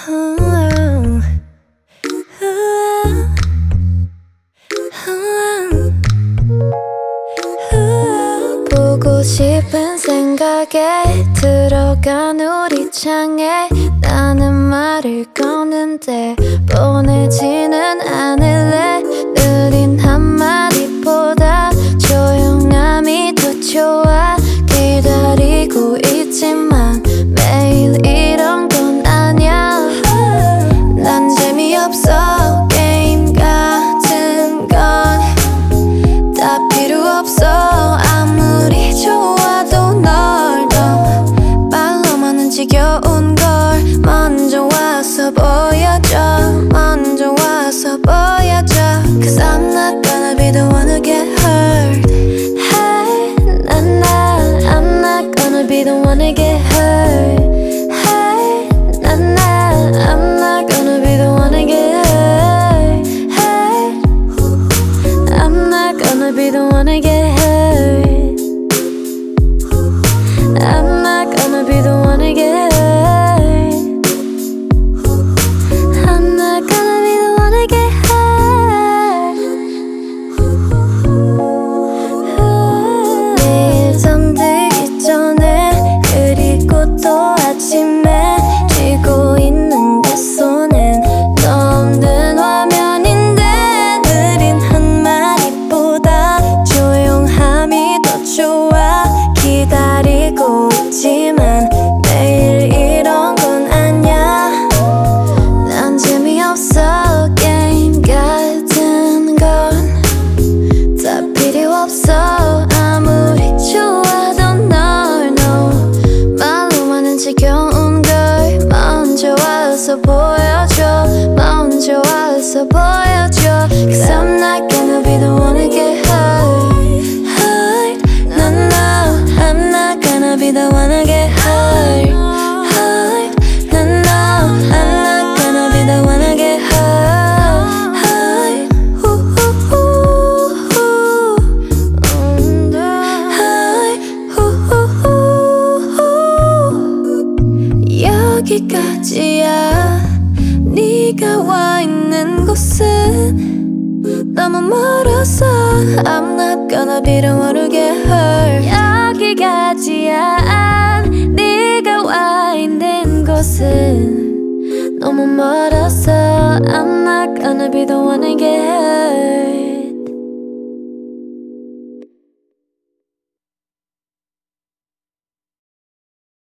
보고 싶은 생각에 들어간 우리 창에 나는 말을 거는데 보내지는 않을래. 느린 한마디보다 조용함이 더 좋아. 기다리고 있지만 매일 이런 건 아냐. 난 재미없어. 게임 같은 건 다 필요 없어. 아무리 좋아도 널 더 말로만은 지겨운 걸 먼저 와서 보여줘. 먼저 와서 보여줘. Cause I'm not gonna be the one to get hurt. Hey, I'm not gonna be the one to get hurt. Hey, I'm not gonna be the one to get hurt. Hey, I'm not gonna be the one to get hurt. I'm not gonna be the one to get hurt. I'm not gonna be the one to get hurt. 매일 잠들기 전에 그리고 또 아침에 쥐고 있는 내 손엔 너 없는 화면인데 느린 한마디보다 조용함이 더 좋아. 기다리고 있지만 매일 이런 건 아냐. 난 재미없어. 게임 같은 건 다 필요 없어. 아무리 좋아도 널 말로만은 지겨운 걸 먼저 와서 보여줘. 먼저 와서 보여줘. Cause I'm not gonna be the one to get hurt. Hurt. No, no, I'm not gonna be the one to get hurt. Hurt. No, no, I'm not gonna be the one to get hurt. Hurt. Hurt. 여기까지야. 네가 와 있는 곳은 너무 멀어서 I'm not gonna be the one to get hurt. 여기까지야. 네가 와 있는 곳은 너무 멀어서 I'm not gonna be the one to get hurt.